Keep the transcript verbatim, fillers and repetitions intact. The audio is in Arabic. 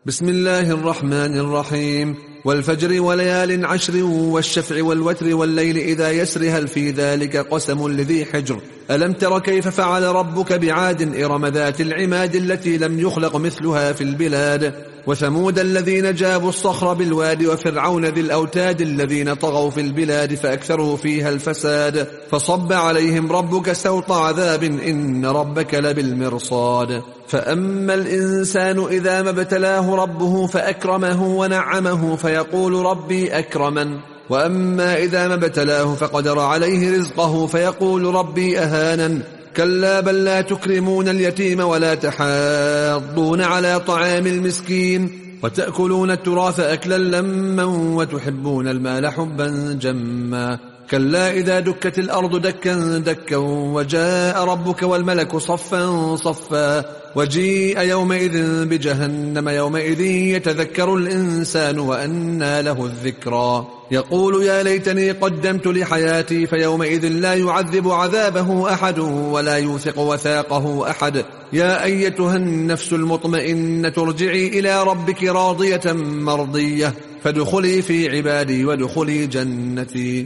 بسم الله الرحمن الرحيم. والفجر وليال عشر والشفع والوتر والليل إذا يسر هل في ذلك قسم لذي حجر. ألم تر كيف فعل ربك بعاد إرم ذات العماد التي لم يخلق مثلها في البلاد. وثمود الذين جابوا الصخر بالواد وفرعون ذي الأوتاد الذين طغوا في البلاد فأكثروا فيها الفساد. فصب عليهم ربك سوط عذاب إن ربك لبالمرصاد. فأما الإنسان إذا ما ابتلاه ربه فأكرمه ونعمه فيقول ربي أكرمن. وأما إذا ما ابتلاه فقدر عليه رزقه فيقول ربي أهانن. كلا بل لا تكرمون اليتيم ولا تحاضون على طعام المسكين وتأكلون التراث أكلا لما وتحبون المال حبا جما. كلا إذا دكت الأرض دكا دكا وجاء ربك والملك صفا صفا وجيء يومئذ بجهنم يومئذ يتذكر الإنسان وأنى له الذكرى. يقول يا ليتني قدمت لحياتي فيومئذ لا يعذب عذابه أحد ولا يوثق وثاقه أحد. يا أيتها النفس المطمئنة ارجعي إلى ربك راضية مرضية فادخلي في عبادي وادخلي جنتي.